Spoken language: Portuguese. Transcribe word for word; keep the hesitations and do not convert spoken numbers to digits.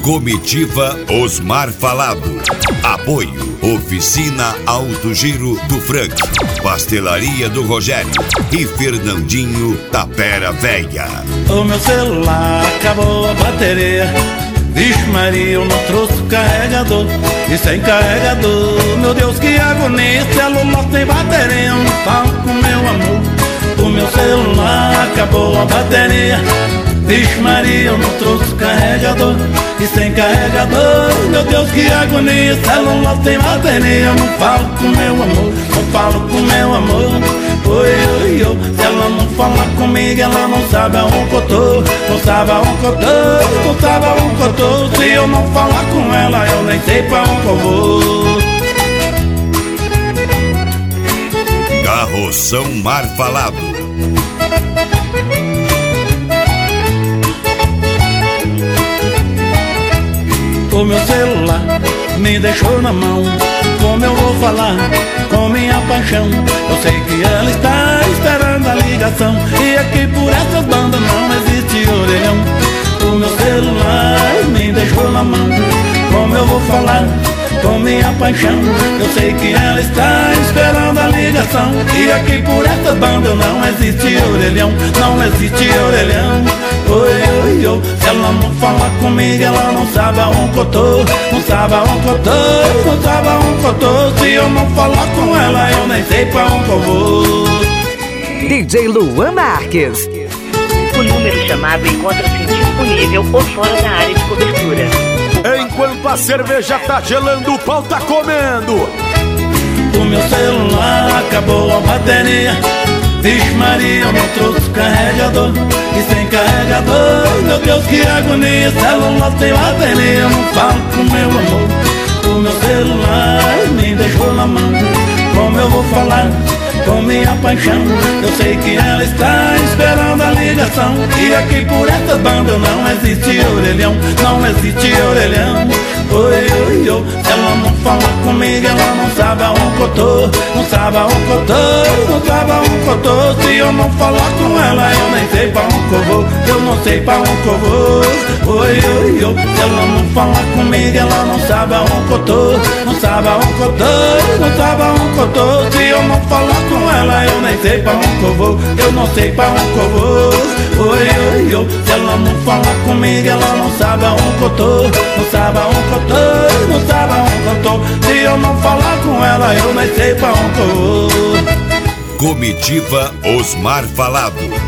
Comitiva Osmar Falado. Apoio Oficina Alto Giro do Frank, Pastelaria do Rogério e Fernandinho Tapera Véia. O meu celular acabou a bateria. Vixe Maria, eu não trouxe o carregador. E sem carregador, meu Deus, que agonia. Celular sem bateria, eu não falo com meu amor. O meu celular acabou a bateria. Vixe Maria, eu não trouxe o carregador. E sem carregador, meu Deus, que agonia. Celular sem bateria, eu não falo com meu amor. Não falo com meu amor. Oi, oi, oi. Se ela não falar comigo, ela não sabe aonde eu tô. Não sabe aonde eu tô, não sabe aonde eu tô. Se eu não falar com ela, eu nem sei pra onde eu vou. Carroção Mar Falado. O meu celular me deixou na mão. Como eu vou falar com minha paixão? Eu sei que ela está esperando a ligação. E aqui por essas bandas não existe orelhão. O meu celular me deixou na mão. Como eu vou falar com minha paixão? Eu sei que ela está esperando a ligação. E aqui por essas bandas não existe orelhão. Não existe orelhão. Oi, oi, oi. Se ela não falar comigo, ela não sabe aonde eu tô. Não sabe aonde eu tô, não sabe aonde eu tô. Se eu não falar com ela, eu nem sei pra onde eu vou. D J Luan Marques. O número chamado encontra-se indisponível ou fora da área de cobertura. Enquanto a cerveja tá gelando, o pau tá comendo. O meu celular acabou a bateria. Vixe Maria, eu não trouxe carregador. E sem carregador, meu Deus, que agonia. Celular sem bateria, eu não falo com meu amor. O meu celular me deixou na mão. Como eu vou falar com minha paixão? Eu sei que ela está esperando a ligação. E aqui por essas bandas não existe orelhão. Não existe orelhão. Oi, oi, oi. Se ela não falar comigo, ela não sabe aonde eu tô. Não sabe aonde eu tô, não sabe aonde eu tô. Se eu não falar com ela, eu nem sei pra onde eu vou. Eu não sei pra onde eu vou. Oi, oi, oi. Se ela não falar comigo, ela não sabe aonde eu tô. Não sabe aonde eu tô, não sabe aonde eu tô. Se eu não falar com ela, eu nem sei pra onde eu vou. Eu não sei pra onde eu vou. Oi, oi, oi. Se ela não falar comigo, ela não sabe aonde eu tô. Não sabe aonde eu tô, não sabe aonde eu tô. Se eu não falar com ela, eu nem sei pra onde eu vou. Comitiva Osmar Falado.